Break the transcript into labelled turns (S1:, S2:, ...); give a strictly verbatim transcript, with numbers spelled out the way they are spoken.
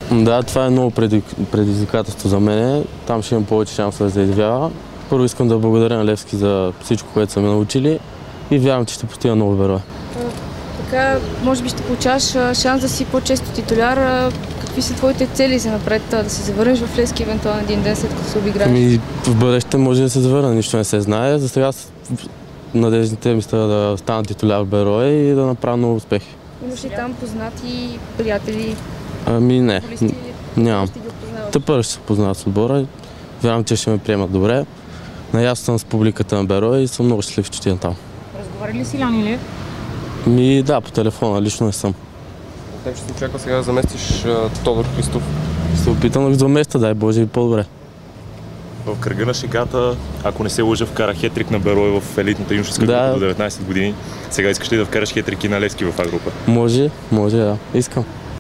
S1: Да, това е много предизвикателство за мен. Там ще имам повече шансове да заявява. Първо искам да благодаря на Левски за всичко, което са ме научили и вярвам, че ще постигна много верое.
S2: Така, може би ще получаваш шанс да си по-често титуляр. Какви са твоите цели за напред? Да се завърнеш в Левски евентуално един ден след като се обиграеш?
S1: Ами, в бъдеще може да се завърна, нищо не се знае. За сега надеждите ми са да стана титуляр в Берое и да направя много успехи.
S2: Имаш ли там познати приятели?
S1: Ами не, нямам. Те първо ще се познават с отбора. Вярвам, че ще ме приемат добре. Наясно съм с публиката на Берое и съм много щастлив, че отивам там.
S2: Разговаря ли си Ляни Илиев?
S1: Ми да, по телефона, лично не съм.
S3: Знаем, че се очаква сега да заместиш а, Тодор Христов.
S1: Ще се опитам да го заместя, дай Боже и по-добре.
S4: В кръга на шегата, ако не се лъжа, вкара хетрик на Берое в елитната юношеска група
S1: да.
S4: до деветнайсет години. Сега искаш ли да вкараш хетрики на Левски в А група?
S1: Може, може, да. Искам.